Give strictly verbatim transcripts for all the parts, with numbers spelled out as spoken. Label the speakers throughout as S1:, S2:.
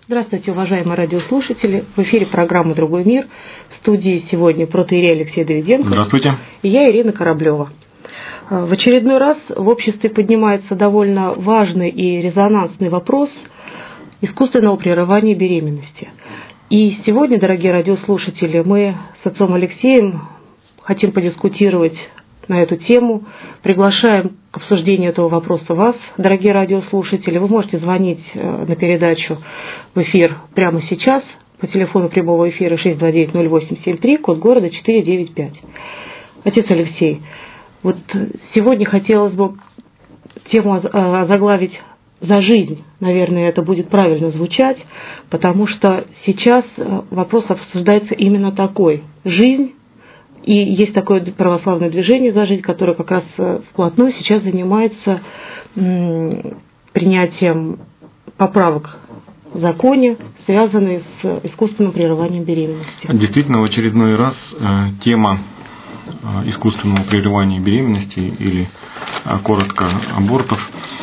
S1: Здравствуйте, уважаемые радиослушатели. В эфире программа «Другой мир». В студии сегодня протоиерей Алексей Давиденко.
S2: Здравствуйте.
S1: И я, Ирина Кораблева. В очередной раз в обществе поднимается довольно важный и резонансный вопрос искусственного прерывания беременности. И сегодня, дорогие радиослушатели, мы с отцом Алексеем хотим подискутировать на эту тему. Приглашаем к обсуждению этого вопроса вас, дорогие радиослушатели. Вы можете звонить на передачу в эфир прямо сейчас по телефону прямого эфира шесть два девять ноль восемь семь три, код города четыре девять пять. Отец Алексей, вот сегодня хотелось бы тему озаглавить «За жизнь». Наверное, это будет правильно звучать, потому что сейчас вопрос обсуждается именно такой – жизнь. И есть такое православное движение «За жизнь», которое как раз вплотную сейчас занимается принятием поправок в законе, связанных с искусственным прерыванием беременности.
S2: Действительно, в очередной раз тема искусственного прерывания беременности или коротко абортов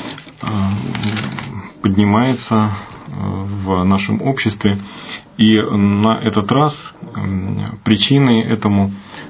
S2: поднимается в нашем обществе. И на этот раз причиной этому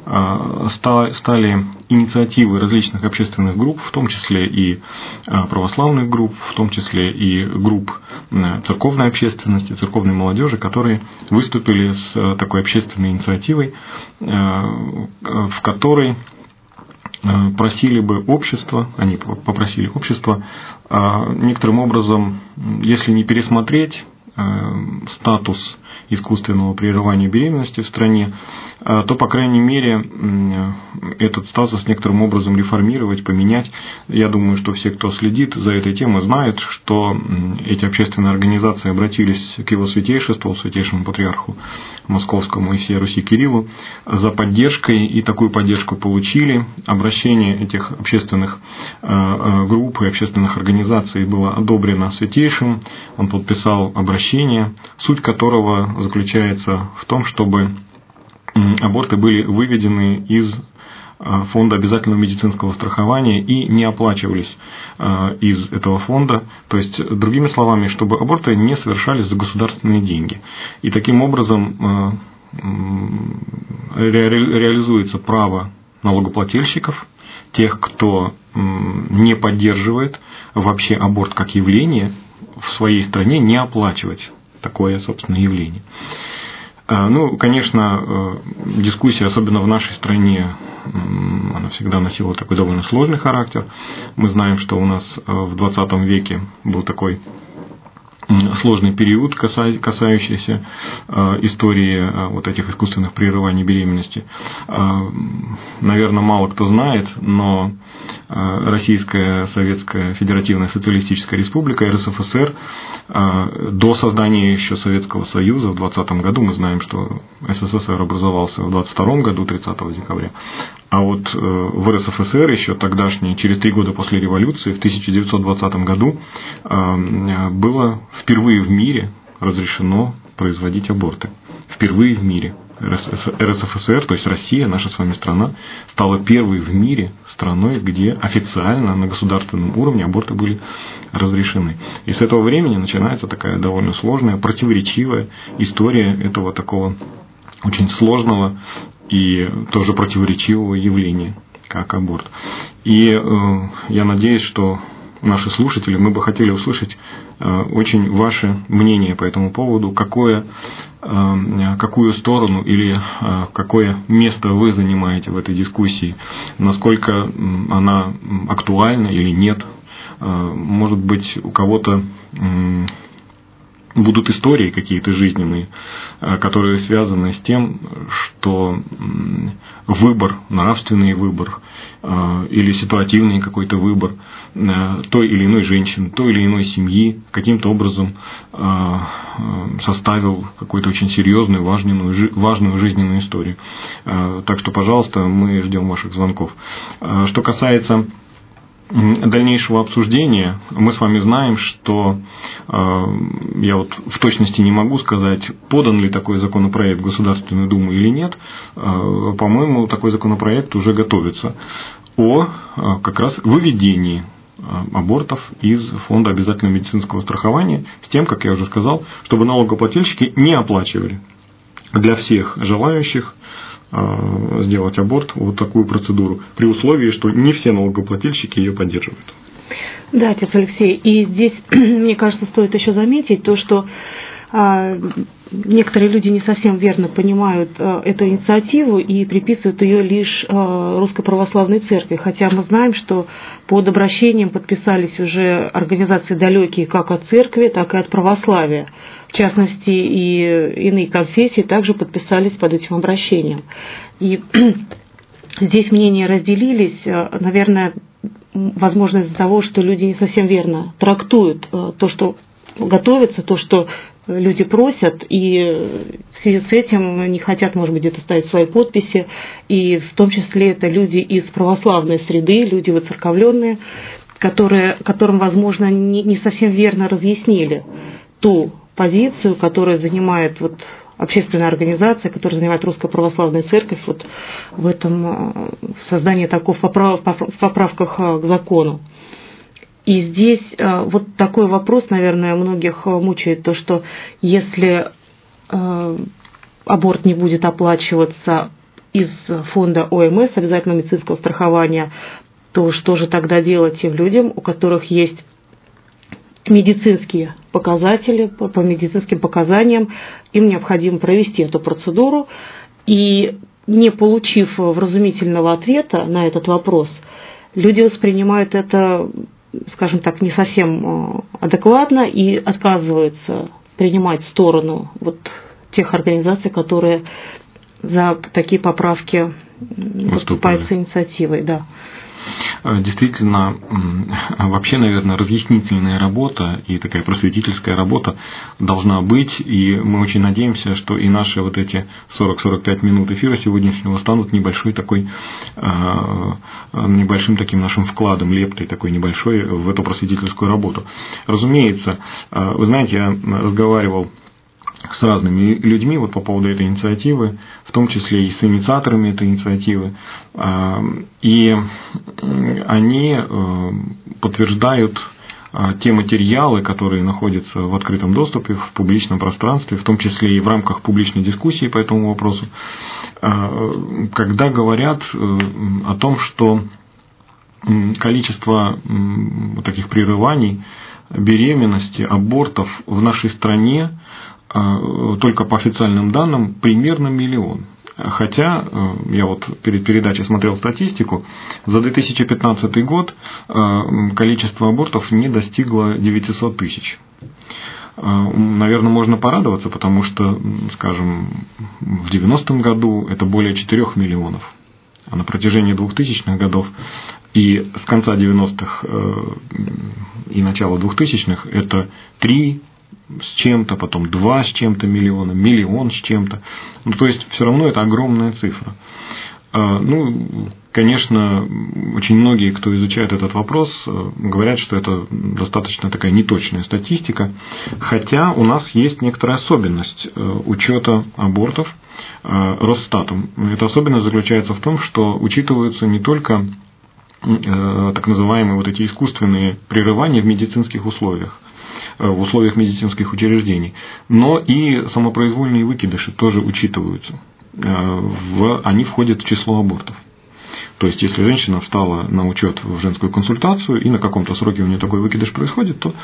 S2: стали инициативы различных общественных групп, в том числе и православных групп, в том числе и групп церковной общественности, церковной молодежи, которые выступили с такой общественной инициативой, в которой просили бы общество, они попросили общество некоторым образом, если не пересмотреть статус искусственного прерывания беременности в стране, то, по крайней мере, этот статус некоторым образом реформировать, поменять. Я думаю, что все, кто следит за этой темой, знают, что эти общественные организации обратились к его святейшеству, святейшему патриарху Московскому и всей Руси Кириллу за поддержкой, и такую поддержку получили. Обращение этих общественных групп и общественных организаций было одобрено святейшим. Он подписал обращение, суть которого заключается в том, чтобы аборты были выведены из фонда обязательного медицинского страхования и не оплачивались из этого фонда. То есть, другими словами, чтобы аборты не совершались за государственные деньги. И таким образом реализуется право налогоплательщиков, тех, кто не поддерживает вообще аборт как явление, в своей стране не оплачивать такое, собственно, явление. Ну, конечно, дискуссия, особенно в нашей стране, она всегда носила такой довольно сложный характер. Мы знаем, что у нас в двадцатом веке был такой сложный период, касающийся истории вот этих искусственных прерываний беременности. Наверное, мало кто знает, но Российская Советская Федеративная Социалистическая Республика, эр эс эф эс эр, до создания еще Советского Союза в двадцатом году, мы знаем, что эс эс эс эр образовался в двадцать втором году, тридцатого декабря, а вот в эр эс эф эс эр еще тогдашний, через три года после революции, в тысяча девятьсот двадцатом году, было впервые в мире разрешено производить аборты. Впервые в мире. эр эс эф эс эр, то есть Россия, наша с вами страна, стала первой в мире страной, где официально на государственном уровне аборты были разрешены. И с этого времени начинается такая довольно сложная, противоречивая история этого такого очень сложного и тоже противоречивого явления, как аборт. И э, я надеюсь, что наши слушатели, мы бы хотели услышать э, очень ваше мнение по этому поводу, какое, э, какую сторону или э, какое место вы занимаете в этой дискуссии, насколько она актуальна или нет. Э, может быть, у кого-то э, будут истории какие-то жизненные, которые связаны с тем, что выбор, нравственный выбор или ситуативный какой-то выбор той или иной женщины, той или иной семьи каким-то образом составил какую-то очень серьезную, важную, важную жизненную историю. Так что, пожалуйста, мы ждем ваших звонков. Что касается дальнейшего обсуждения, мы с вами знаем, что э, я вот в точности не могу сказать, подан ли такой законопроект в Государственную Думу или нет. Э, по-моему, такой законопроект уже готовится о э, как раз выведении абортов из Фонда обязательного медицинского страхования с тем, как я уже сказал, чтобы налогоплательщики не оплачивали для всех желающих сделать аборт вот такую процедуру, при условии, что не все налогоплательщики ее поддерживают.
S1: Да, отец Алексей, и здесь, мне кажется, стоит еще заметить то, что а, некоторые люди не совсем верно понимают а, эту инициативу и приписывают ее лишь а, Русской Православной Церкви, хотя мы знаем, что под обращением подписались уже организации далекие как от церкви, так и от православия. В частности, и иные конфессии также подписались под этим обращением. И здесь мнения разделились, наверное, возможно, из-за того, что люди не совсем верно трактуют то, что готовится, то, что люди просят, и в связи с этим не хотят, может быть, где-то ставить свои подписи, и в том числе это люди из православной среды, люди воцерковленные, которые, которым, возможно, не, не совсем верно разъяснили ту позицию, которую занимает вот общественная организация, которая занимает Русская Православная Церковь вот в этом в создании такого поправ, в поправках к закону. И здесь вот такой вопрос, наверное, многих мучает, то, что если аборт не будет оплачиваться из фонда О Эм Эс, обязательного медицинского страхования, то что же тогда делать тем людям, у которых есть медицинские показатели, по медицинским показаниям, им необходимо провести эту процедуру, и не получив вразумительного ответа на этот вопрос, люди воспринимают это, скажем так, не совсем адекватно и отказываются принимать сторону вот тех организаций, которые за такие поправки выступают с инициативой. Да.
S2: Действительно, вообще, наверное, разъяснительная работа и такая просветительская работа должна быть, и мы очень надеемся, что и наши вот эти сорок-сорок пять минут эфира сегодняшнего станут небольшой такой, небольшим таким нашим вкладом, лептой такой небольшой в эту просветительскую работу. Разумеется, вы знаете, я разговаривал с разными людьми вот по поводу этой инициативы, в том числе и с инициаторами этой инициативы, и они подтверждают те материалы, которые находятся в открытом доступе, в публичном пространстве, в том числе и в рамках публичной дискуссии по этому вопросу, когда говорят о том, что количество таких прерываний, беременности, абортов в нашей стране только по официальным данным примерно миллион. Хотя я вот перед передачей смотрел статистику, за две тысячи пятнадцатый год количество абортов не достигло девятисот тысяч. Наверное, можно порадоваться, потому что, скажем, в девяностом году это более четырёх миллионов, а на протяжении двухтысячных годов и с конца девяностых и начала двухтысячных это три с чем-то, потом два с чем-то миллиона, миллион с чем-то. Ну, то есть, все равно это огромная цифра. Ну, конечно, очень многие, кто изучает этот вопрос, говорят, что это достаточно такая неточная статистика, хотя у нас есть некоторая особенность учета абортов Росстатом. Эта особенность заключается в том, что учитываются не только так называемые вот эти искусственные прерывания в медицинских условиях, в условиях медицинских учреждений, но и самопроизвольные выкидыши тоже учитываются. В, они входят в число абортов. То есть, если женщина встала на учет в женскую консультацию, и на каком-то сроке у нее такой выкидыш происходит, то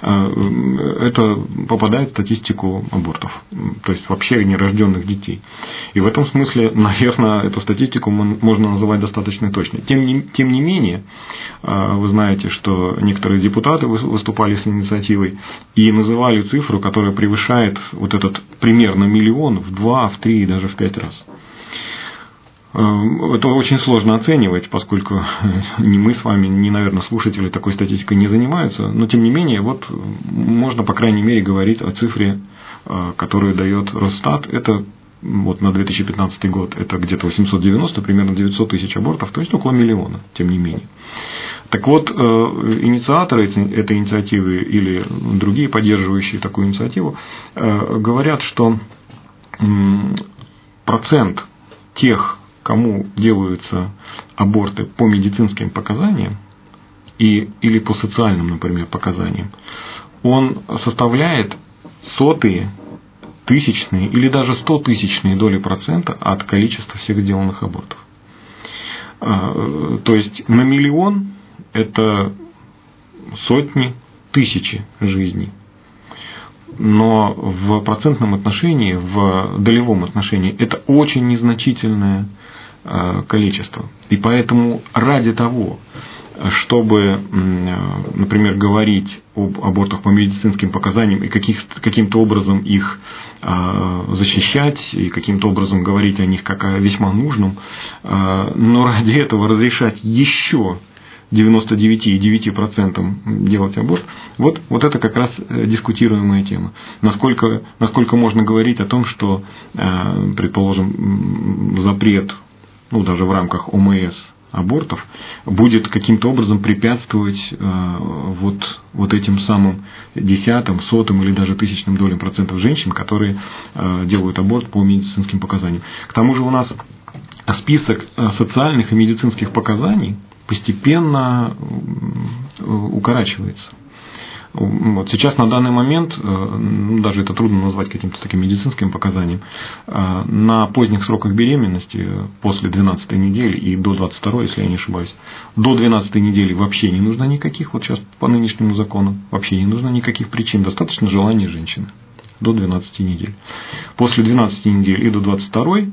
S2: это попадает в статистику абортов, то есть вообще нерожденных детей. И в этом смысле, наверное, эту статистику можно называть достаточно точной. Тем не, тем не менее, вы знаете, что некоторые депутаты выступали с инициативой и называли цифру, которая превышает вот этот примерно миллион в два, в три и даже в пять раз. Это очень сложно оценивать, поскольку ни мы с вами, ни, наверное, слушатели такой статистикой не занимаются, но тем не менее, вот можно, по крайней мере, говорить о цифре, которую дает Росстат. Это вот на две тысячи пятнадцатый год это где-то восемьсот девяносто, примерно девятьсот тысяч абортов, то есть около миллиона, тем не менее. Так вот, инициаторы этой инициативы или другие, поддерживающие такую инициативу, говорят, что процент тех, кому делаются аборты по медицинским показаниям, и, или по социальным, например, показаниям, он составляет сотые, тысячные или даже стотысячные доли процента от количества всех сделанных абортов. То есть на миллион это сотни, тысячи жизней. Но в процентном отношении, в долевом отношении это очень незначительное количество. И поэтому ради того, чтобы, например, говорить об абортах по медицинским показаниям и каких, каким-то образом их защищать и каким-то образом говорить о них как о весьма нужном, но ради этого разрешать еще девяносто девять целых девять десятых процента делать аборт, вот, вот это как раз дискутируемая тема. Насколько, насколько можно говорить о том, что, предположим, запрет, ну, даже в рамках О М С абортов будет каким-то образом препятствовать вот, вот этим самым десятым, сотым или даже тысячным долям процентов женщин, которые делают аборт по медицинским показаниям. К тому же у нас список социальных и медицинских показаний постепенно укорачивается. Вот сейчас на данный момент, ну, даже это трудно назвать каким-то таким медицинским показанием, на поздних сроках беременности, после двенадцатой недели и до двадцать второй, если я не ошибаюсь, до двенадцатой недели вообще не нужно никаких, вот сейчас по нынешнему закону, вообще не нужно никаких причин, достаточно желания женщины до двенадцати недель. После двенадцати недель и до двадцать второй,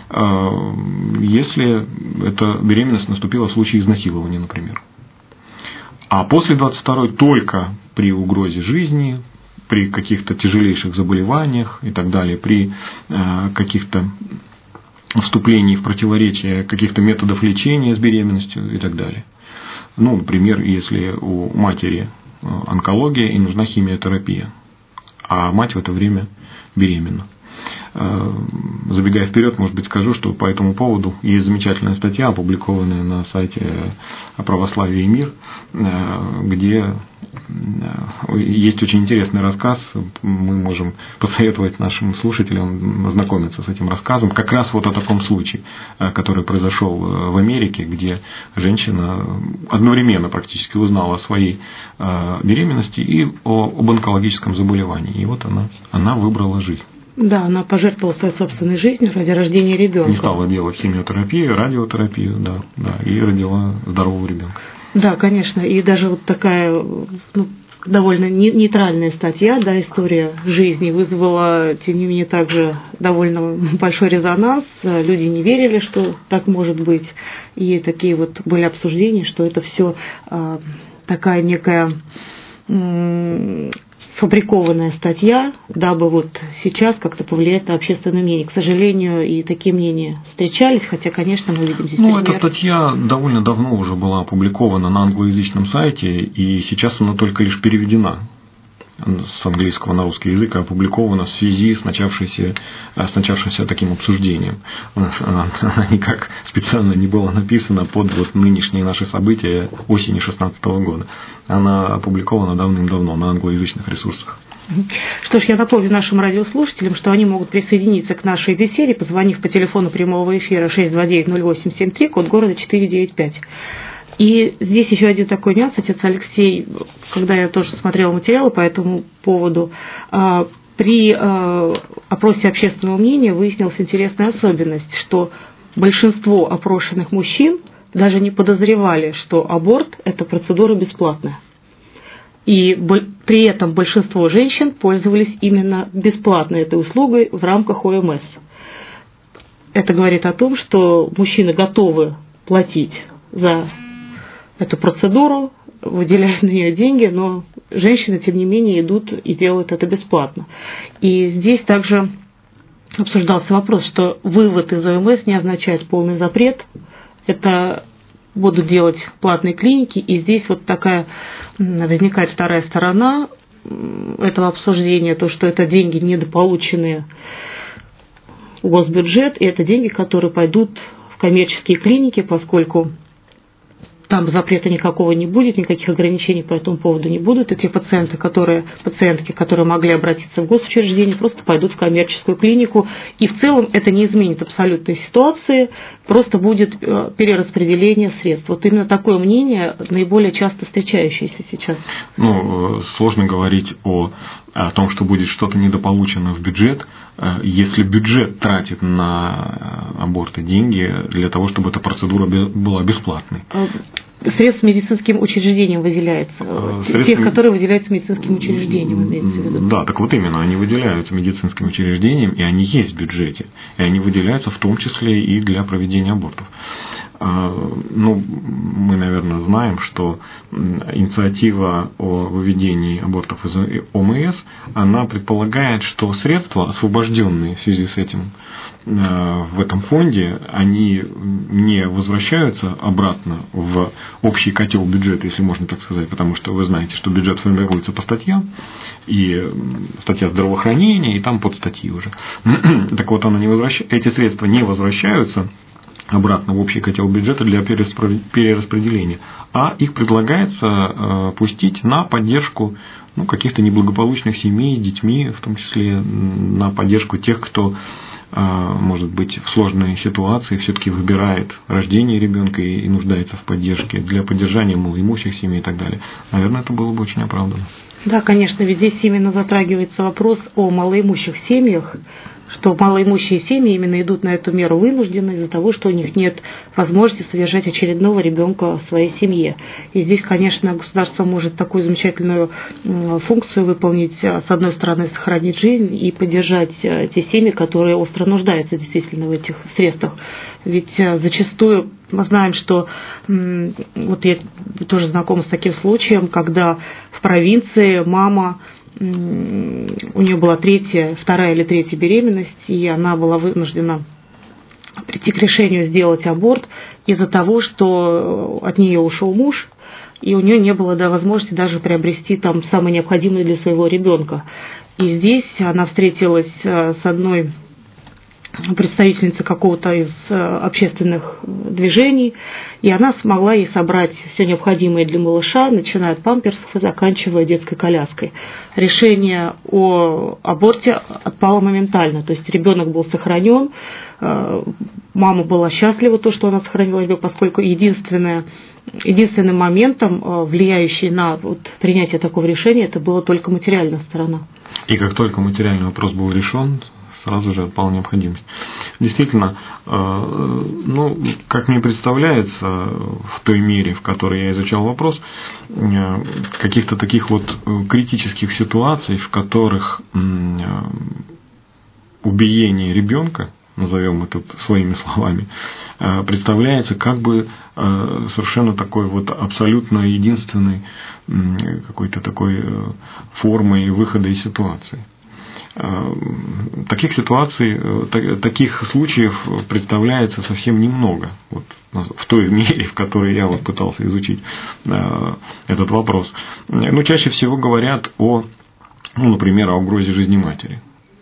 S2: если эта беременность наступила в случае изнасилования, например. А после двадцать второй только при угрозе жизни, при каких-то тяжелейших заболеваниях и так далее, при каких-то вступлении в противоречие каких-то методов лечения с беременностью и так далее. Ну, например, если у матери онкология и нужна химиотерапия, а мать в это время беременна. Забегая вперед, может быть, скажу, что по этому поводу есть замечательная статья, опубликованная на сайте «Православие и мир», где есть очень интересный рассказ. Мы можем посоветовать нашим слушателям ознакомиться с этим рассказом. Как раз вот о таком случае, который произошел в Америке, где женщина одновременно практически узнала о своей беременности и об онкологическом заболевании. И вот она, она выбрала жизнь.
S1: Да, она пожертвовала своей собственной жизнью ради рождения ребенка.
S2: Не стала делать химиотерапию, радиотерапию, да, да, и родила здорового ребенка. Да,
S1: конечно, и даже вот такая, ну, довольно нейтральная статья, да, история жизни вызвала, тем не менее, также довольно большой резонанс. Люди не верили, что так может быть, и такие вот были обсуждения, что это все а, такая некая сфабрикованная статья, дабы вот сейчас как-то повлиять на общественное мнение. К сожалению, и такие мнения встречались, хотя, конечно, мы видим здесь
S2: Ну,
S1: пример.
S2: эта статья довольно давно уже была опубликована на англоязычном сайте, и сейчас она только лишь переведена с английского на русский язык, опубликована в связи с начавшейся, с начавшимся таким обсуждением. Она, она никак специально не была написана под вот нынешние наши события осени две тысячи шестнадцатого года. Она опубликована давным-давно на англоязычных ресурсах.
S1: Что ж, я напомню нашим радиослушателям, что они могут присоединиться к нашей беседе, позвонив по телефону прямого эфира шесть два девять ноль восемь семь три, код города четыре девять пять. И здесь еще один такой нюанс, отец Алексей, когда я тоже смотрела материалы по этому поводу, при опросе общественного мнения выяснилась интересная особенность, что большинство опрошенных мужчин даже не подозревали, что аборт – это процедура бесплатная. И при этом большинство женщин пользовались именно бесплатной этой услугой в рамках О М С. Это говорит о том, что мужчины готовы платить за эту процедуру, выделяют на нее деньги, но женщины, тем не менее, идут и делают это бесплатно. И здесь также обсуждался вопрос, что вывод из О М С не означает полный запрет, это будут делать платные клиники, и здесь вот такая возникает вторая сторона этого обсуждения, то, что это деньги недополученные в госбюджет, и это деньги, которые пойдут в коммерческие клиники, поскольку там запрета никакого не будет, никаких ограничений по этому поводу не будут. И те пациенты, которые, пациентки, которые могли обратиться в госучреждение, просто пойдут в коммерческую клинику. И в целом это не изменит абсолютной ситуации, просто будет перераспределение средств. Вот именно такое мнение наиболее часто встречающееся сейчас.
S2: Ну, сложно говорить о, о том, что будет что-то недополучено в бюджет, если бюджет тратит на аборты деньги для того, чтобы эта процедура была бесплатной.
S1: Средств медицинским учреждениям выделяется. Средств... Тех, которые выделяются медицинским учреждениям, имеется в виду.
S2: Да, так вот именно, они выделяются медицинским учреждениям, и они есть в бюджете. И они выделяются в том числе и для проведения абортов. Ну, мы, наверное, знаем, что инициатива о выведении абортов из ОМС, она предполагает, что средства, освобожденные в связи с этим в этом фонде, они не возвращаются обратно в общий котел бюджета, если можно так сказать, потому что вы знаете, что бюджет формируется по статьям, и статья здравоохранения, и там подстатьи уже. Так вот, она не возвращ... эти средства не возвращаются обратно в общий котел бюджета для перераспределения, а их предлагается пустить на поддержку ну, каких-то неблагополучных семей с детьми, в том числе на поддержку тех, кто, может быть, в сложной ситуации все-таки выбирает рождение ребенка и нуждается в поддержке, для поддержания малоимущих семей и так далее. Наверное, это было бы очень оправданно.
S1: Да, конечно, ведь здесь именно затрагивается вопрос о малоимущих семьях, что малоимущие семьи именно идут на эту меру вынуждены из-за того, что у них нет возможности содержать очередного ребенка в своей семье. И здесь, конечно, государство может такую замечательную функцию выполнить, с одной стороны, сохранить жизнь и поддержать те семьи, которые остро нуждаются действительно в этих средствах. Ведь зачастую мы знаем, что вот я тоже знакома с таким случаем, когда в провинции мама, у нее была третья, вторая или третья беременность, и она была вынуждена прийти к решению сделать аборт из-за того, что от нее ушел муж, и у нее не было да, возможности даже приобрести там самое необходимое для своего ребенка. И здесь она встретилась с одной представительница какого-то из общественных движений, и она смогла ей собрать все необходимое для малыша, начиная от памперсов и заканчивая детской коляской. Решение о аборте отпало моментально, то есть ребенок был сохранен, мама была счастлива, то, что она сохранила его, поскольку единственное, единственным моментом, влияющим на вот, принятие такого решения, это была только материальная сторона.
S2: И как только материальный вопрос был решен, сразу же отпала необходимость. Действительно, ну, как мне представляется, в той мере, в которой я изучал вопрос, каких-то таких вот критических ситуаций, в которых убиение ребенка, назовем это своими словами, представляется как бы совершенно такой вот абсолютно единственной какой-то такой формой выхода из ситуации. Таких ситуаций, таких случаев представляется совсем немного, вот, в той мере, в которой я вот пытался изучить этот вопрос. Ну, чаще всего говорят о, ну, например, о угрозе жизни матери.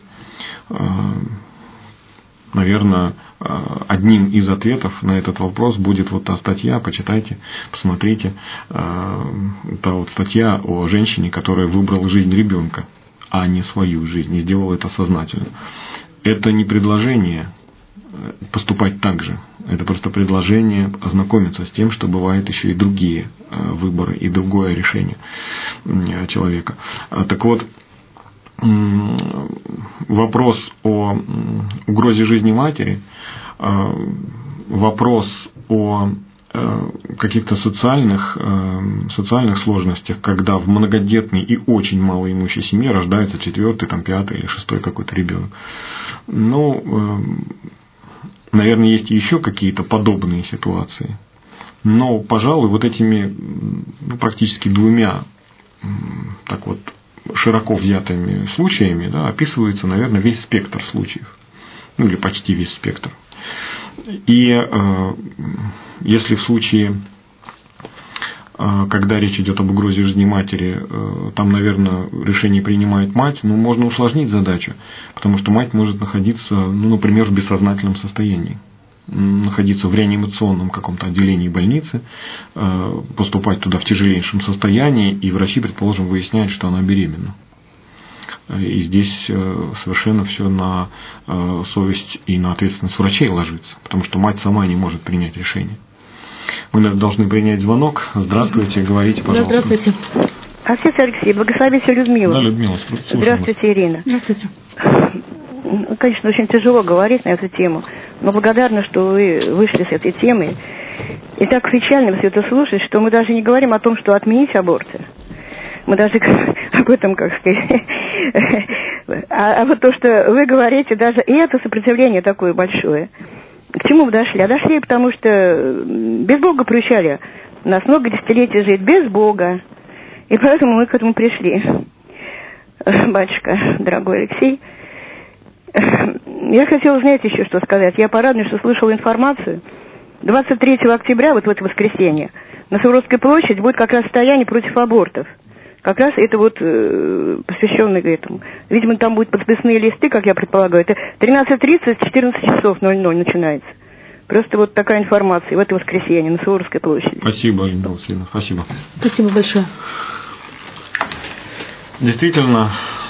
S2: Наверное, одним из ответов на этот вопрос будет вот та статья, почитайте, посмотрите, та вот статья о женщине, которая выбрала жизнь ребенка, а не свою жизнь, и сделал это сознательно. Это не предложение поступать так же, это просто предложение ознакомиться с тем, что бывают еще и другие выборы, и другое решение человека. Так вот, вопрос о угрозе жизни матери, вопрос о каких-то социальных, социальных сложностях, когда в многодетной и очень малоимущей семье рождается четвертый, там, пятый или шестой какой-то ребенок. Ну, наверное, есть и еще какие-то подобные ситуации. Но, пожалуй, вот этими ну, практически двумя так вот, широко взятыми случаями да, описывается, наверное, весь спектр случаев. Ну, или почти весь спектр. И э, если в случае, э, когда речь идет об угрозе жизни матери, э, там, наверное, решение принимает мать, ну, можно усложнить задачу, потому что мать может находиться, ну, например, в бессознательном состоянии. находиться в реанимационном каком-то отделении больницы, поступать туда в тяжелейшем состоянии, и врачи, предположим, выясняют, что она беременна. И здесь совершенно все на совесть и на ответственность врачей ложится, потому что мать сама не может принять решение. Мы должны принять звонок. Здравствуйте, говорите, пожалуйста.
S1: Здравствуйте.
S3: Отец Алексей, благословите Людмилу.
S2: Да, Людмила, слушаем.
S3: Здравствуйте, Ирина.
S1: Здравствуйте.
S3: Конечно, очень тяжело говорить на эту тему, но благодарна, что вы вышли с этой темы. И так печально все это слушать, что мы даже не говорим о том, что отменить аборты. Мы даже об этом, как сказать. А, а вот то, что вы говорите, даже и это сопротивление такое большое. К чему мы дошли? А дошли, потому что без Бога приучали нас много десятилетий жить без Бога. И поэтому мы к этому пришли. Батюшка, дорогой Алексей, я хотела, знаете, еще что сказать. Я порадовалась, что слышала информацию. двадцать третьего октября, вот в это воскресенье, на Суворовской площади будет как раз стояние против абортов. Как раз это вот э, посвященное этому. Видимо, там будут подписные листы, как я предполагаю. Это тринадцать тридцать, четырнадцать часов ноль ноль начинается. Просто вот такая информация в это воскресенье на Суворовской площади.
S2: Спасибо, Алина Васильевна, спасибо.
S1: Спасибо большое.
S2: Действительно,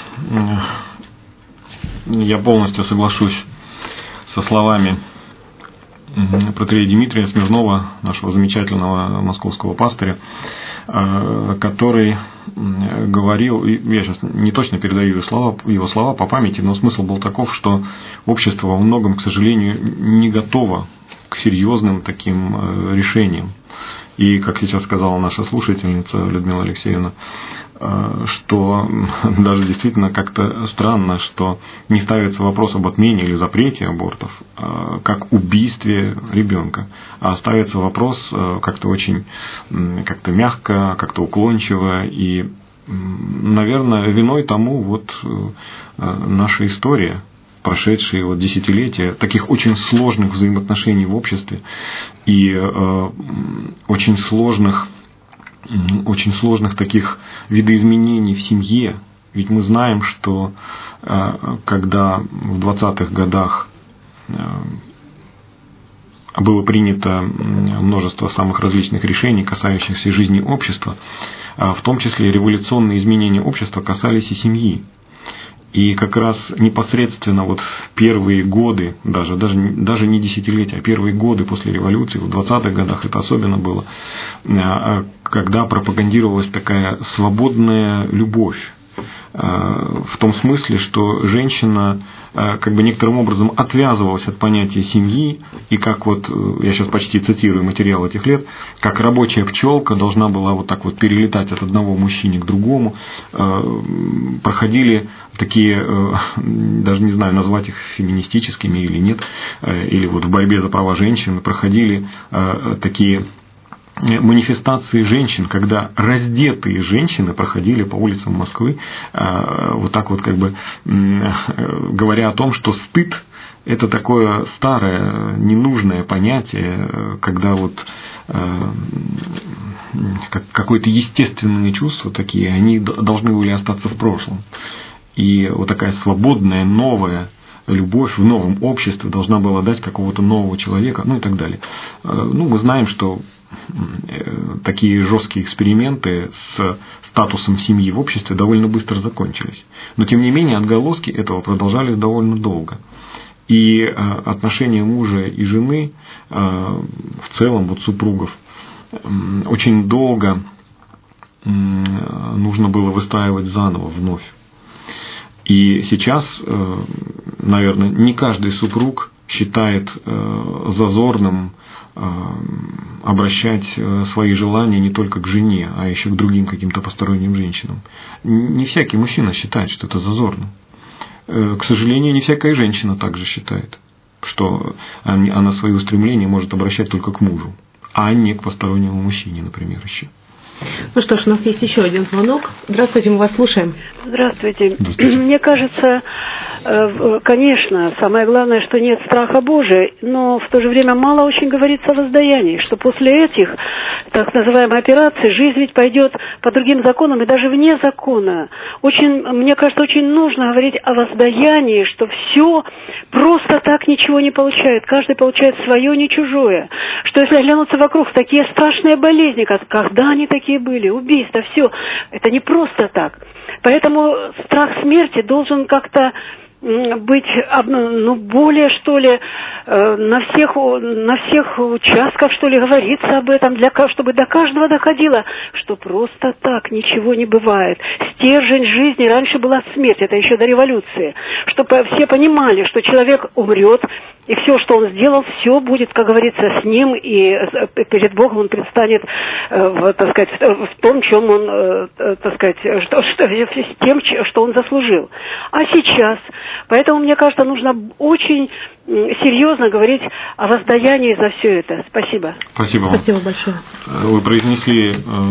S2: я полностью соглашусь со словами протоиерея Дмитрия Смирнова, нашего замечательного московского пастыря, который говорил, я сейчас не точно передаю его слова, его слова по памяти, но смысл был таков, что общество во многом, к сожалению, не готово к серьезным таким решениям. И, как сейчас сказала наша слушательница Людмила Алексеевна, что даже действительно как-то странно, что не ставится вопрос об отмене или запрете абортов, как убийстве ребенка, а ставится вопрос как-то очень как-то мягко, как-то уклончиво. И, наверное, виной тому вот наша история, прошедшие вот десятилетия таких очень сложных взаимоотношений в обществе и э, очень сложных, очень сложных таких видоизменений в семье. Ведь мы знаем, что э, когда в двадцатых годах э, было принято множество самых различных решений, касающихся жизни общества, э, в том числе революционные изменения общества касались и семьи. И как раз непосредственно вот в первые годы, даже, даже, даже не десятилетия, а первые годы после революции, в двадцатых годах это особенно было, когда пропагандировалась такая свободная любовь. В том смысле, что женщина как бы некоторым образом отвязывалась от понятия семьи, и как вот, я сейчас почти цитирую материал этих лет, как рабочая пчелка должна была вот так вот перелетать от одного мужчины к другому, проходили такие, даже не знаю, назвать их феминистическими или нет, или вот в борьбе за права женщин проходили такие манифестации женщин, когда раздетые женщины проходили по улицам Москвы, вот так вот как бы говоря о том, что стыд – это такое старое, ненужное понятие, когда вот какое-то естественные чувства такие, они должны были остаться в прошлом. И вот такая свободная, новая любовь в новом обществе должна была дать какого-то нового человека, ну и так далее. Ну, мы знаем, что такие жесткие эксперименты с статусом семьи в обществе довольно быстро закончились. Но, тем не менее, отголоски этого продолжались довольно долго. И отношения мужа и жены, в целом вот супругов, очень долго нужно было выстраивать заново, вновь. И сейчас, наверное, не каждый супруг считает зазорным обращать свои желания не только к жене, а еще к другим каким-то посторонним женщинам. Не всякий мужчина считает, что это зазорно. К сожалению, не всякая женщина также считает, что она свои устремления может обращать только к мужу, а не к постороннему мужчине, например, еще.
S1: Ну что ж, у нас есть еще один звонок. Здравствуйте, мы вас слушаем.
S4: Здравствуйте. Здравствуйте. Мне кажется, конечно, самое главное, что нет страха Божия, но в то же время мало очень говорится о воздаянии, что после этих так называемых операций жизнь ведь пойдет по другим законам и даже вне закона. Очень, мне кажется, очень нужно говорить о воздаянии, что все просто так ничего не получает. Каждый получает свое, не чужое. Что если оглянуться вокруг, такие страшные болезни, как когда они такие были, убийства, все, это не просто так. Поэтому страх смерти должен как-то быть, ну, более, что ли, на всех, на всех участках, что ли, говорится об этом, для, чтобы до каждого доходило, что просто так ничего не бывает. Стержень жизни раньше была смерть, это еще до революции. Чтобы все понимали, что человек умрет, и все, что он сделал, все будет, как говорится, с ним, и перед Богом он предстанет, э, так сказать, в том, чем он, э, так сказать, что, что, с тем, что он заслужил. А сейчас, поэтому, мне кажется, нужно очень серьезно говорить о воздаянии за все это. Спасибо.
S2: Спасибо вам.
S1: Спасибо большое.
S2: Вы произнесли э,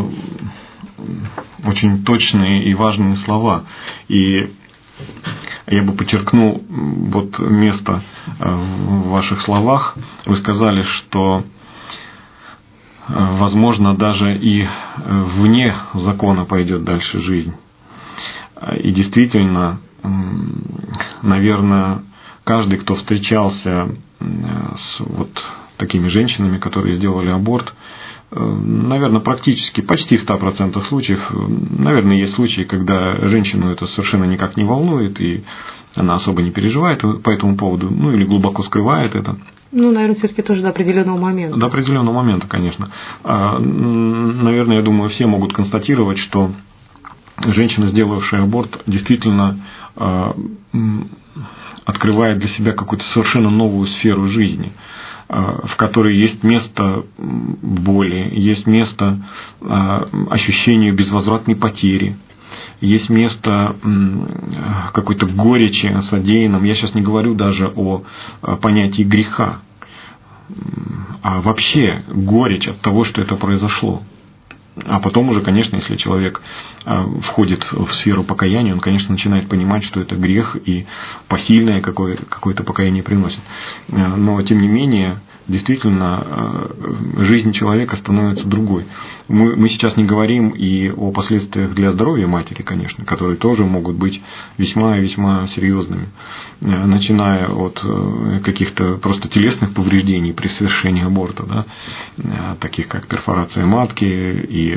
S2: очень точные и важные слова, и я бы подчеркнул вот место в ваших словах. Вы сказали, что, возможно, даже и вне закона пойдет дальше жизнь. И действительно, наверное, каждый, кто встречался с вот такими женщинами, которые сделали аборт, наверное, практически, почти в ста процентах случаев, наверное, есть случаи, когда женщину это совершенно никак не волнует, и она особо не переживает по этому поводу, ну или глубоко скрывает это.
S1: Ну, наверное, все-таки тоже до определенного момента.
S2: До определенного момента, конечно. Наверное, я думаю, все могут констатировать, что женщина, сделавшая аборт, действительно открывает для себя какую-то совершенно новую сферу жизни, в которой есть место боли, есть место ощущению безвозвратной потери, есть место какой-то горечи о содеянном. Я сейчас не говорю даже о понятии греха, а вообще горечь от того, что это произошло. А потом уже, конечно, если человек входит в сферу покаяния, он, конечно, начинает понимать, что это грех и посильное какое- какое-то покаяние приносит. Но, тем не менее, действительно, жизнь человека становится другой. Мы, мы сейчас не говорим и о последствиях для здоровья матери, конечно, которые тоже могут быть весьма и весьма серьезными, начиная от каких-то просто телесных повреждений при совершении аборта, да, таких как перфорация матки и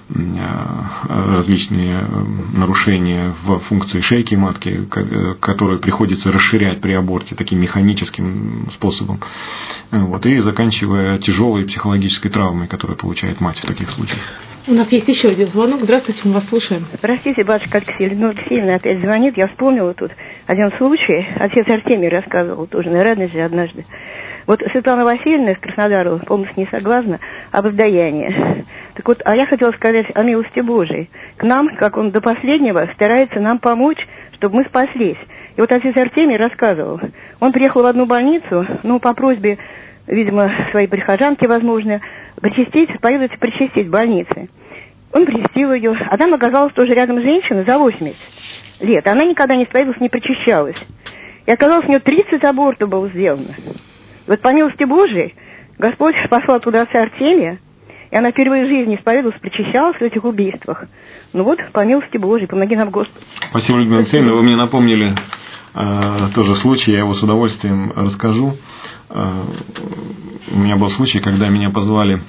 S2: различные нарушения в функции шейки матки, которые приходится расширять при аборте таким механическим способом. Вот, и заканчивая тяжелой психологической травмой, которую получает мать в таких случаях.
S1: У нас есть еще один звонок. Здравствуйте, мы вас слушаем.
S3: Простите, батюшка Алексей, Людмила Алексеевна опять звонит. Я вспомнила тут один случай. Отец Артемий рассказывал тоже на радости однажды. Вот Светлана Васильевна из Краснодара полностью не согласна об воздаянии. Так вот, а я хотела сказать о милости Божией. К нам, как он до последнего, старается нам помочь, чтобы мы спаслись. И вот отец Артемий рассказывал. Он приехал в одну больницу, ну, по просьбе, видимо, своей прихожанки, возможно, причастить, исповедовать и причастить в больнице. Он причастил ее, а там оказалась тоже рядом женщина за восемьдесят лет. Она никогда не исповедовалась, не причащалась. И оказалось, у нее тридцать абортов было сделано. Вот по милости Божией Господь послал туда отца Артемия, и она впервые в жизни исповедовалась, причащалась в этих убийствах. Ну вот, по милости Божией, помоги нам Господь.
S2: Спасибо, Людмила Алексеевна. Вы мне напомнили э, тоже случай, я его с удовольствием расскажу. Э, у меня был случай, когда меня позвали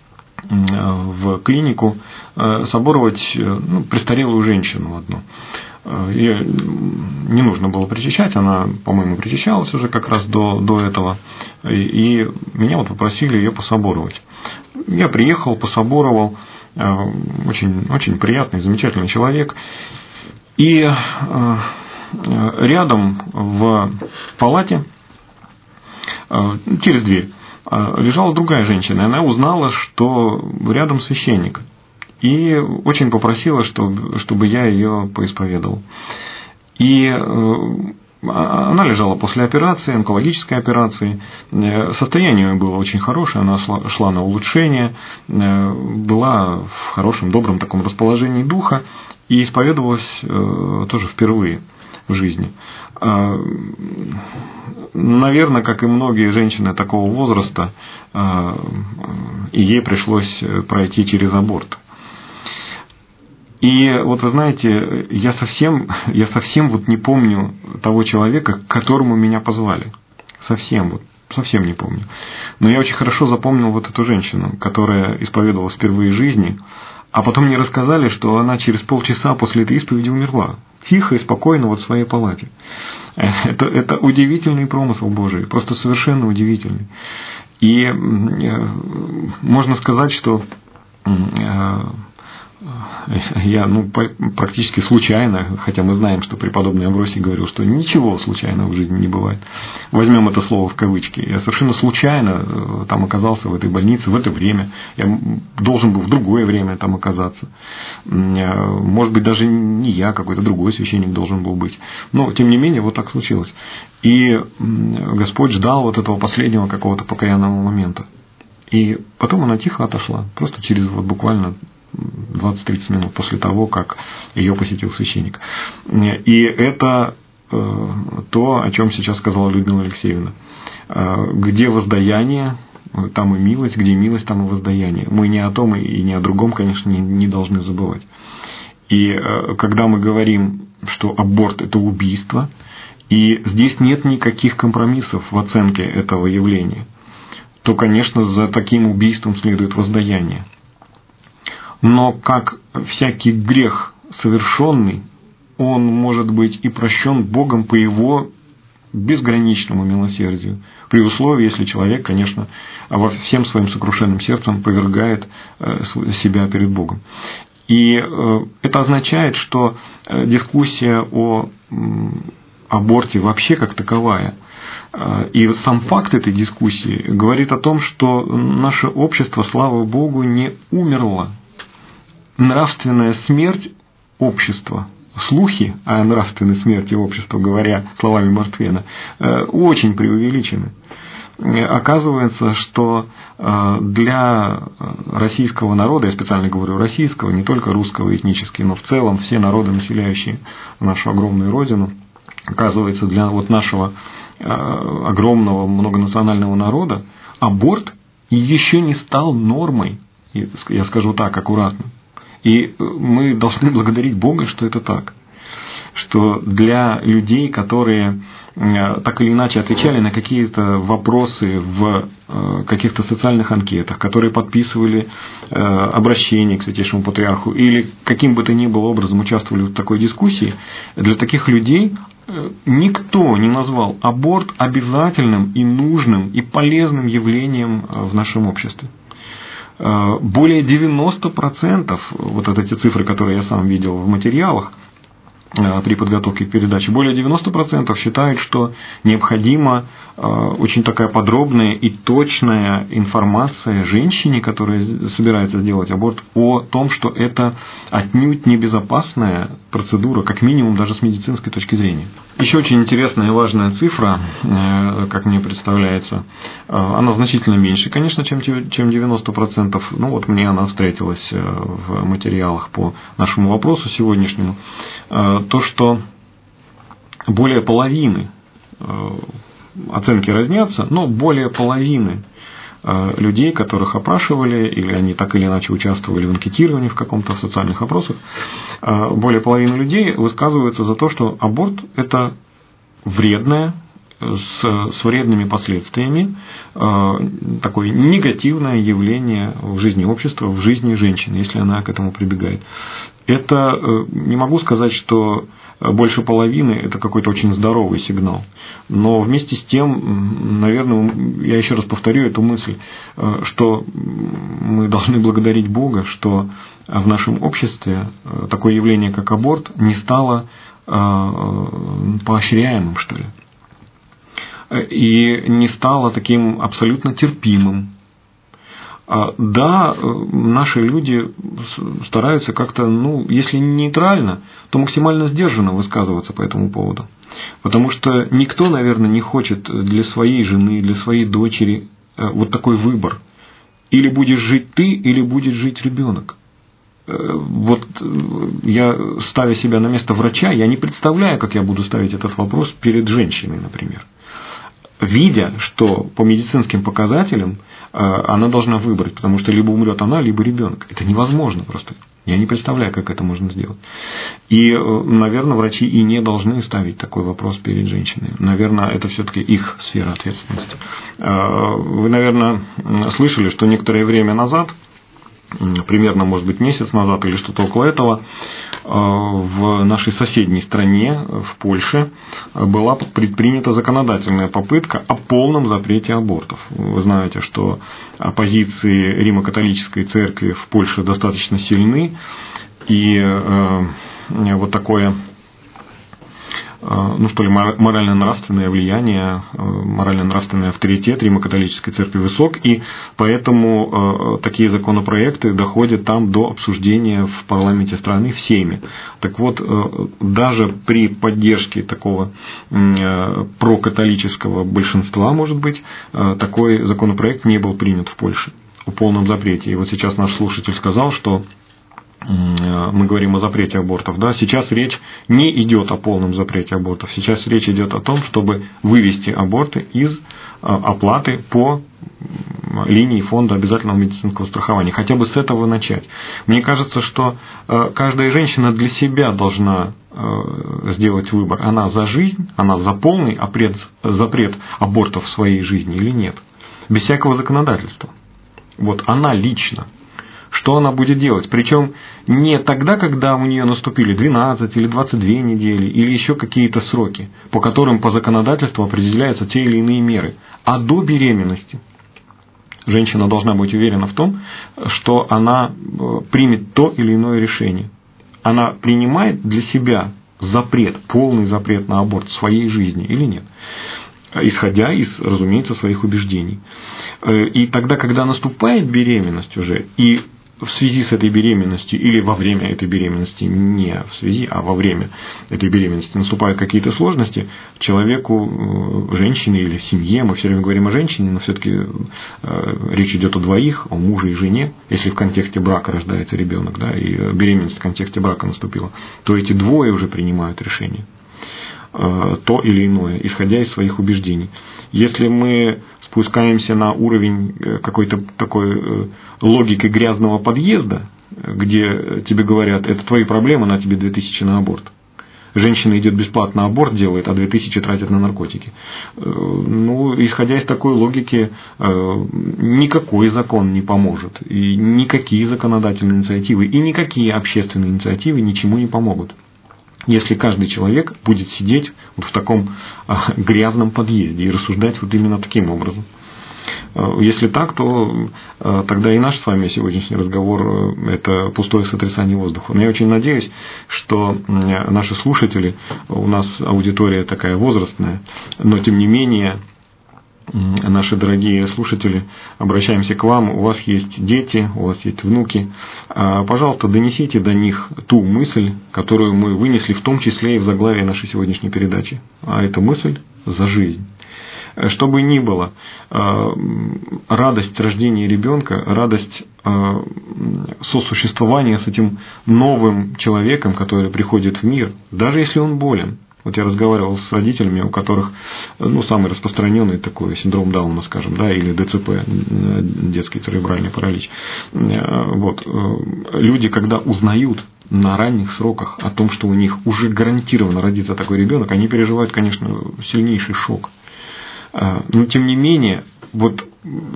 S2: в клинику соборовать, ну, престарелую женщину одну. Ее не нужно было причащать, она, по-моему, причащалась уже как раз до, до этого, и меня вот попросили ее пособоровать. Я приехал, пособоровал, очень, очень приятный, замечательный человек, и рядом в палате, через дверь, лежала другая женщина, и она узнала, что рядом священник, и очень попросила, чтобы, чтобы я ее поисповедовал. И Она лежала после операции, онкологической операции. Состояние ее было очень хорошее, она шла на улучшение, была в хорошем, добром таком расположении духа и исповедовалась тоже впервые в жизни. Наверное, как и многие женщины такого возраста, и ей пришлось пройти через аборт. И вот вы знаете, я совсем, я совсем вот не помню того человека, к которому меня позвали. Совсем, вот, совсем не помню. Но я очень хорошо запомнил вот эту женщину, которая исповедовалась впервые в жизни, а потом мне рассказали, что она через полчаса после этой исповеди умерла. Тихо и спокойно вот в своей палате. Это, это удивительный промысел Божий, просто совершенно удивительный. И можно сказать, что я ну, практически случайно, хотя мы знаем, что преподобный Амвросий говорил, что ничего случайного в жизни не бывает. Возьмем это слово в кавычки. Я совершенно случайно там оказался в этой больнице в это время. Я должен был в другое время там оказаться. Может быть, даже не я, какой-то другой священник должен был быть. Но, тем не менее, вот так случилось. И Господь ждал вот этого последнего какого-то покаянного момента. И потом она тихо отошла. Просто через вот буквально двадцать-тридцать минут после того, как ее посетил священник. И это то, о чем сейчас сказала Людмила Алексеевна. Где воздаяние, там и милость, где милость, там и воздаяние. Мы ни о том и ни о другом, конечно, не должны забывать. И когда мы говорим, что аборт – это убийство, и здесь нет никаких компромиссов в оценке этого явления, то, конечно, за таким убийством следует воздаяние. Но как всякий грех совершенный, он может быть и прощен Богом по Его безграничному милосердию, при условии, если человек, конечно, во всем своим сокрушенным сердцем повергает себя перед Богом. И это означает, что дискуссия о аборте вообще как таковая, и сам факт этой дискуссии говорит о том, что наше общество, слава Богу, не умерло. Нравственная смерть общества, слухи о нравственной смерти общества, говоря словами Мартвена, очень преувеличены. Оказывается, что для российского народа, я специально говорю российского, не только русского этнически, но в целом все народы, населяющие нашу огромную родину, оказывается, для вот нашего огромного многонационального народа аборт еще не стал нормой, я скажу так, аккуратно. И мы должны благодарить Бога, что это так. Что для людей, которые так или иначе отвечали на какие-то вопросы в каких-то социальных анкетах, которые подписывали обращение к Святейшему Патриарху или каким бы то ни было образом участвовали в такой дискуссии, для таких людей никто не назвал аборт обязательным и нужным и полезным явлением в нашем обществе. Более девяносто процентов, вот эти цифры, которые я сам видел в материалах при подготовке к передаче, более девяносто процентов считают, что необходима очень такая подробная и точная информация женщине, которая собирается сделать аборт, о том, что это отнюдь небезопасная процедура, как минимум даже с медицинской точки зрения. Еще очень интересная и важная цифра, как мне представляется, она значительно меньше, конечно, чем девяносто процентов. Ну вот мне она встретилась в материалах по нашему вопросу сегодняшнему. То, что более половины, оценки разнятся, но более половины людей, которых опрашивали, или они так или иначе участвовали в анкетировании в каком-то социальных опросах, более половины людей высказываются за то, что аборт – это вредное, с, с вредными последствиями, такое негативное явление в жизни общества, в жизни женщины, если она к этому прибегает. Это, не могу сказать, что больше половины – это какой-то очень здоровый сигнал. Но вместе с тем, наверное, я еще раз повторю эту мысль, что мы должны благодарить Бога, что в нашем обществе такое явление, как аборт, не стало поощряемым, что ли. И не стало таким абсолютно терпимым. Да, наши люди стараются как-то, ну, если не нейтрально, то максимально сдержанно высказываться по этому поводу. Потому что никто, наверное, не хочет для своей жены, для своей дочери вот такой выбор. Или будешь жить ты, или будет жить ребенок. Вот я, ставя себя на место врача, я не представляю, как я буду ставить этот вопрос перед женщиной, например. Видя, что по медицинским показателям она должна выбрать, потому что либо умрет она, либо ребенок. Это невозможно просто. Я не представляю, как это можно сделать. И, наверное, врачи и не должны ставить такой вопрос перед женщиной. Наверное, это все-таки их сфера ответственности. Вы, наверное, слышали, что некоторое время назад, примерно, может быть, месяц назад или что-то около этого, в нашей соседней стране, в Польше, была предпринята законодательная попытка о полном запрете абортов. Вы знаете, что позиции Римо-католической церкви в Польше достаточно сильны, и вот такое, ну что ли, морально-нравственное влияние, морально-нравственный авторитет Римо-католической церкви высок, и поэтому такие законопроекты доходят там до обсуждения в парламенте страны в Сейме. Так вот, даже при поддержке такого прокатолического большинства, может быть, такой законопроект не был принят в Польше о полном запрете. И вот сейчас наш слушатель сказал, что мы говорим о запрете абортов, да, сейчас речь не идет о полном запрете абортов, сейчас речь идет о том, чтобы вывести аборты из оплаты по линии фонда обязательного медицинского страхования, хотя бы с этого начать. Мне кажется, что каждая женщина для себя должна сделать выбор, она за жизнь, она за полный запрет абортов в своей жизни или нет, без всякого законодательства. Вот она лично. Что она будет делать? Причем не тогда, когда у нее наступили двенадцать или двадцать две недели, или еще какие-то сроки, по которым по законодательству определяются те или иные меры, а до беременности. Женщина должна быть уверена в том, что она примет то или иное решение. Она принимает для себя запрет, полный запрет на аборт в своей жизни или нет, исходя из, разумеется, своих убеждений. И тогда, когда наступает беременность уже, и в связи с этой беременностью или во время этой беременности, не в связи, а во время этой беременности наступают какие-то сложности, человеку, женщине или семье, мы все время говорим о женщине, но все-таки речь идет о двоих, о муже и жене, если в контексте брака рождается ребенок, да, и беременность в контексте брака наступила, то эти двое уже принимают решение, то или иное, исходя из своих убеждений. Если мы спускаемся на уровень какой-то такой логики грязного подъезда, где тебе говорят, это твои проблемы, на тебе две тысячи на аборт. Женщина идет бесплатно, аборт делает, а две тысячи тратит на наркотики. Ну, исходя из такой логики, никакой закон не поможет, и никакие законодательные инициативы, и никакие общественные инициативы ничему не помогут, если каждый человек будет сидеть вот в таком грязном подъезде и рассуждать вот именно таким образом. Если так, то тогда и наш с вами сегодняшний разговор – это пустое сотрясание воздуха. Но я очень надеюсь, что наши слушатели, у нас аудитория такая возрастная, но тем не менее, наши дорогие слушатели, обращаемся к вам, у вас есть дети, у вас есть внуки, пожалуйста, донесите до них ту мысль, которую мы вынесли в том числе и в заглавии нашей сегодняшней передачи, а это мысль за жизнь. Что бы ни было, радость рождения ребенка, радость сосуществования с этим новым человеком, который приходит в мир, даже если он болен. Вот я разговаривал с родителями, у которых, ну, самый распространенный такой синдром Дауна, скажем, да, или ДЦП, детский церебральный паралич. Вот. Люди, когда узнают на ранних сроках о том, что у них уже гарантированно родится такой ребенок, они переживают, конечно, сильнейший шок. Но тем не менее, вот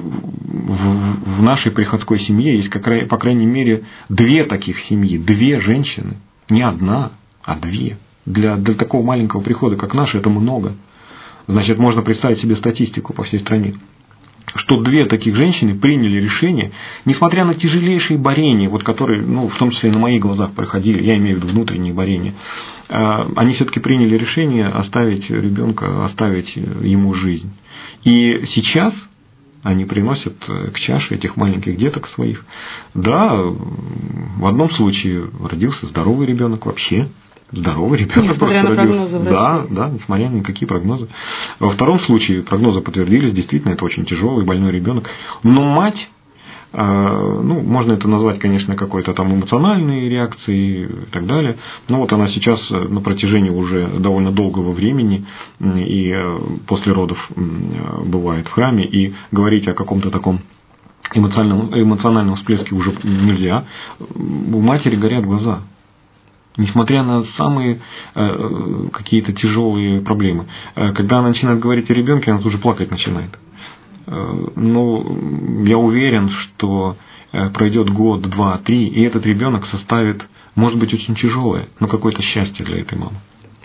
S2: в нашей приходской семье есть, по крайней мере, две таких семьи, две женщины, не одна, а две. Для, для такого маленького прихода, как наш, это много. Значит, можно представить себе статистику по всей стране, что две таких женщины приняли решение, несмотря на тяжелейшие борения, вот которые, ну, в том числе на моих глазах проходили, я имею в виду внутренние борения, они все-таки приняли решение оставить ребенка, оставить ему жизнь. И сейчас Они приносят к чаше этих маленьких деток своих. Да, в одном случае родился здоровый ребенок вообще. Здоровый ребенок
S1: несмотря
S2: просто
S1: на
S2: родился.
S1: Прогнозы
S2: да, да, несмотря на никакие прогнозы. Во втором случае прогнозы подтвердились, действительно, это очень тяжелый больной ребенок. Но мать, ну, можно это назвать, конечно, какой-то там эмоциональной реакцией и так далее. Но вот она сейчас на протяжении уже довольно долгого времени и после родов бывает в храме, и говорить о каком-то таком эмоциональном, эмоциональном всплеске уже нельзя. У матери горят глаза. Несмотря на самые э, какие-то тяжелые проблемы. Когда она начинает говорить о ребенке, она тут же плакать начинает. Э, но я уверен, что пройдет год, два, три, и этот ребенок составит, может быть, очень тяжелое, но какое-то счастье для этой мамы.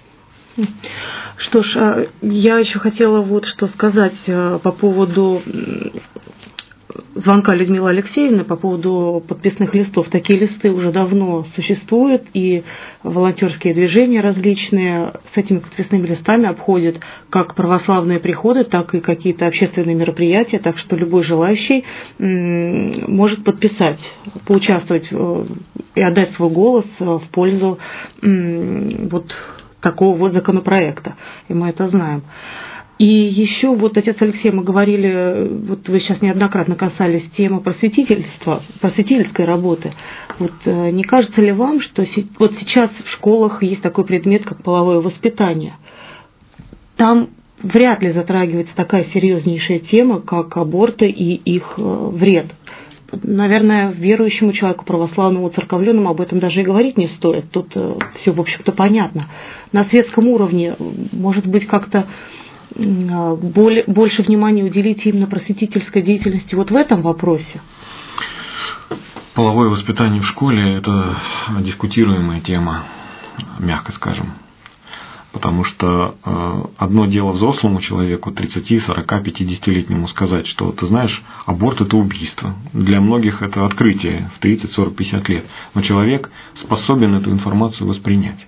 S1: Что ж, я еще хотела вот что сказать по поводу звонка Людмилы Алексеевны по поводу подписных листов. Такие листы уже давно существуют, и волонтерские движения различные с этими подписными листами обходят как православные приходы, так и какие-то общественные мероприятия, так что любой желающий может подписать, поучаствовать и отдать свой голос в пользу вот такого вот законопроекта, и мы это знаем. И еще, вот, отец Алексей, мы говорили, вот вы сейчас неоднократно касались темы просветительства, просветительской работы. Вот не кажется ли вам, что вот сейчас в школах есть такой предмет, как половое воспитание? Там вряд ли затрагивается такая серьезнейшая тема, как аборты и их вред. Наверное, верующему человеку, православному, церковленному об этом даже и говорить не стоит. Тут все, в общем-то, понятно. На светском уровне, может быть, как-то больше внимания уделить именно просветительской деятельности вот в этом вопросе?
S2: Половое воспитание в школе – это дискутируемая тема, мягко скажем. Потому что одно дело взрослому человеку, тридцати, сорока, пятидесятилетнему, сказать, что, ты знаешь, аборт – это убийство. Для многих это открытие в тридцать, сорок, пятьдесят лет. Но человек способен эту информацию воспринять.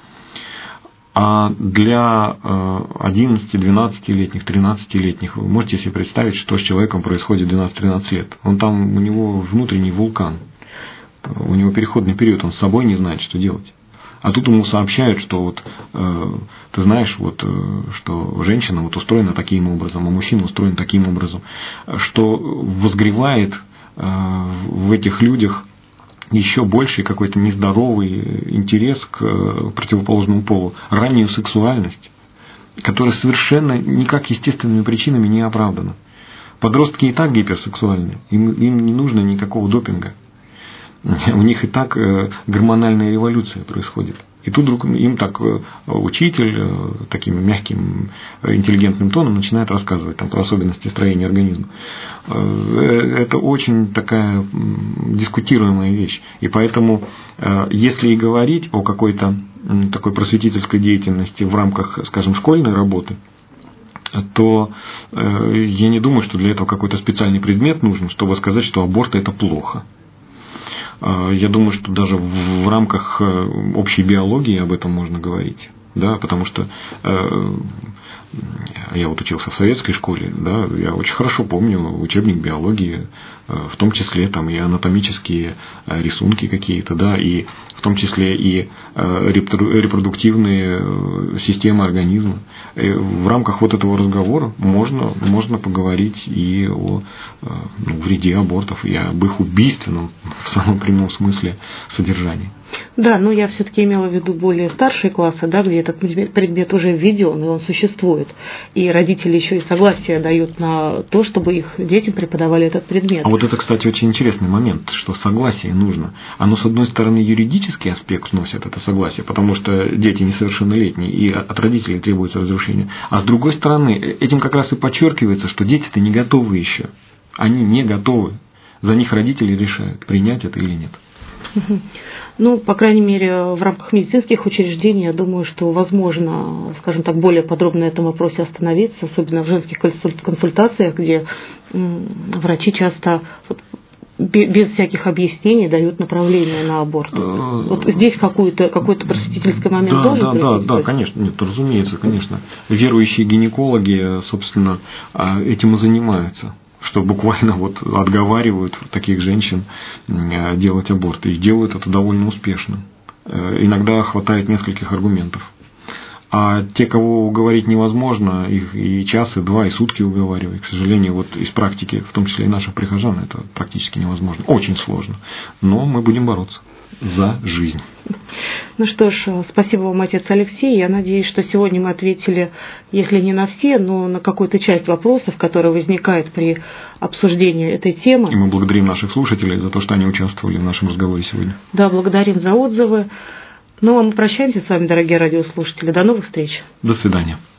S2: А для одиннадцати-двенадцатилетних, тринадцатилетних вы можете себе представить, что с человеком происходит в двенадцать-тринадцать лет. Он там, у него внутренний вулкан, у него переходный период, он с собой не знает, что делать. А тут ему сообщают, что вот ты знаешь, вот, что женщина вот устроена таким образом, а мужчина устроен таким образом, что возгревает в этих людях еще больший какой-то нездоровый интерес к противоположному полу, раннюю сексуальность, которая совершенно никак естественными причинами не оправдана. Подростки и так гиперсексуальны, им, им не нужно никакого допинга. У них и так гормональная революция происходит. И тут вдруг им так учитель таким мягким, интеллигентным тоном начинает рассказывать там, про особенности строения организма. Это очень такая дискутируемая вещь. И поэтому, если и говорить о какой-то такой просветительской деятельности в рамках, скажем, школьной работы, то я не думаю, что для этого какой-то специальный предмет нужен, чтобы сказать, что аборт – это плохо. Я думаю, что даже в рамках общей биологии об этом можно говорить, да, потому что э, я вот учился в советской школе, да, я очень хорошо помню учебник биологии, в том числе там и анатомические рисунки какие-то, да, и в том числе и репродуктивные системы организма. И в рамках вот этого разговора можно, можно поговорить и о ну, вреде абортов, и об их убийственном, в самом прямом смысле, содержании.
S1: Да, но я все-таки имела в виду более старшие классы, да, где этот предмет уже введен, и он существует. И родители еще и согласие дают на то, чтобы их детям преподавали этот предмет.
S2: А вот это, кстати, очень интересный момент, что согласие нужно. Оно, с одной стороны, юридический аспект носит, это согласие, потому что дети несовершеннолетние, и от родителей требуется разрешение. А с другой стороны, этим как раз и подчеркивается, что дети-то не готовы еще. Они не готовы. За них родители решают, принять это или нет.
S1: Ну, по крайней мере, в рамках медицинских учреждений, я думаю, что возможно, скажем так, более подробно на этом вопросе остановиться, особенно в женских консультациях, где врачи часто без всяких объяснений дают направление на аборт. Вот здесь какой-то, какой-то просветительский момент
S2: да,
S1: должен
S2: да,
S1: присутствовать?
S2: Да, да, конечно, нет, разумеется, конечно. Верующие гинекологи, собственно, этим и занимаются, что буквально вот отговаривают таких женщин делать аборт. И делают это довольно успешно. Иногда хватает нескольких аргументов. А те, кого уговорить невозможно, их и час, и два, и сутки уговаривают. К сожалению, вот из практики, в том числе и наших прихожан, это практически невозможно. Очень сложно. Но мы будем бороться за жизнь.
S1: Ну что ж, спасибо вам, отец Алексей. Я надеюсь, что сегодня мы ответили, если не на все, но на какую-то часть вопросов, которые возникают при обсуждении этой темы.
S2: И мы благодарим наших слушателей за то, что они участвовали в нашем разговоре сегодня.
S1: Да, благодарим за отзывы. Ну а мы прощаемся с вами, дорогие радиослушатели. До новых встреч.
S2: До свидания.